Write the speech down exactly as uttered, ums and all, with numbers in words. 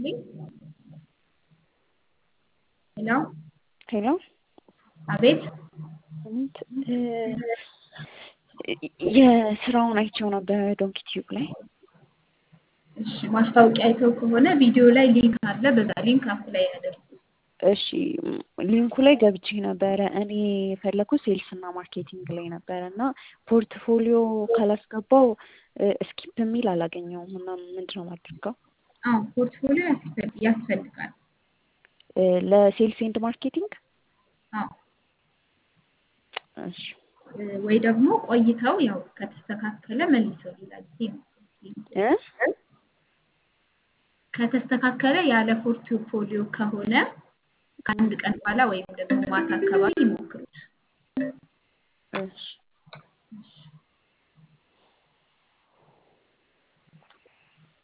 ሄሎ ሄሎ አቤት እንት የስራውን አይቼው ነበር ዶንኪ ቲዩብ ላይ። እሺ ማስታወቂያ አይተው ከሆነ ቪዲዮ ላይ ሊንክ አለ። በዛ ሊንክ አፕላይ ያደርጉ። እሺ ሊንኩ ላይ ገብቼ ነበረ። እኔ የፈለኩት ሴልስ እና ማርኬቲንግ ላይ ነበረ እና ፖርትፎሊዮ ካላስገባው ስኪፕ የሚል አላገኘውም እና ምንድን ነው የማደርገው? አዎ ፖርትፎሊዮ ያስፈልጋል። ለሴልስ ኤንድ ማርኬቲንግ አዎ እሺ ወይ ደግሞ ቆይተው ያው ከተስተካከለ መልሰው ሌላ ጊዜ እ ከተስተካከለ ያለ ፖርትፎሊዮ ከሆነ ከአንድ ቀን በኋላ ወይም ደግሞ ማታ አካባቢ ይሞክሩት። እሺ